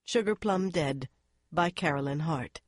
Sugar Plum Dead by Carolyn Hart.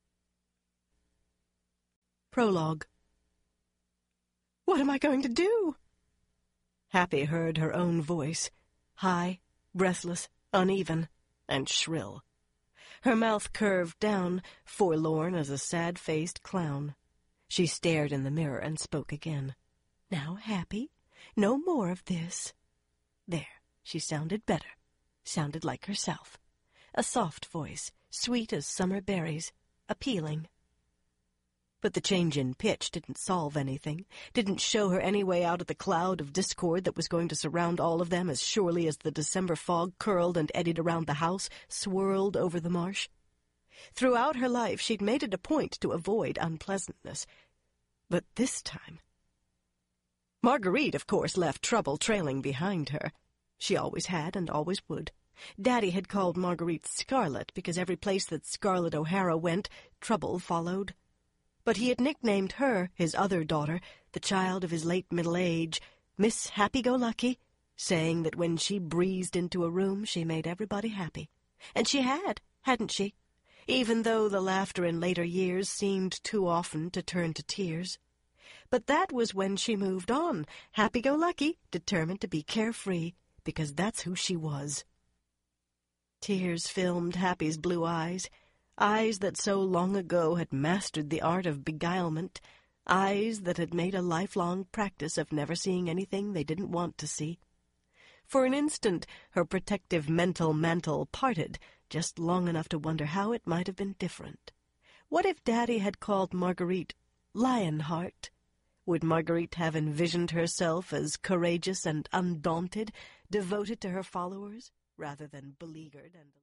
Prologue. What am I going to do? Happy heard her own voice, high, breathless, uneven, and shrill. Her mouth curved down, forlorn as a sad-faced clown. She stared in the mirror and spoke again. Now, Happy, no more of this. There, she sounded better, sounded like herself. A soft voice, sweet as summer berries, appealing. But the change in pitch didn't solve anything, didn't show her any way out of the cloud of discord that was going to surround all of them as surely as the December fog curled and eddied around the house, swirled over the marsh. Throughout her life she'd made it a point to avoid unpleasantness. But this time... Marguerite, of course, left trouble trailing behind her. She always had and always would. Daddy had called Marguerite Scarlet because every place that Scarlett O'Hara went, trouble followed. But he had nicknamed her, his other daughter, the child of his late middle age, Miss Happy-Go-Lucky, saying that when she breezed into a room she made everybody happy. And she had, hadn't she? Even though the laughter in later years seemed too often to turn to tears. But that was when she moved on, happy-go-lucky, determined to be carefree, because that's who she was. Tears filmed Happy's blue eyes, eyes that so long ago had mastered the art of beguilement, eyes that had made a lifelong practice of never seeing anything they didn't want to see. For an instant, her protective mental mantle parted, just long enough to wonder how it might have been different. What if Daddy had called Marguerite Lionheart? Would Marguerite have envisioned herself as courageous and undaunted, devoted to her followers, rather than beleaguered and...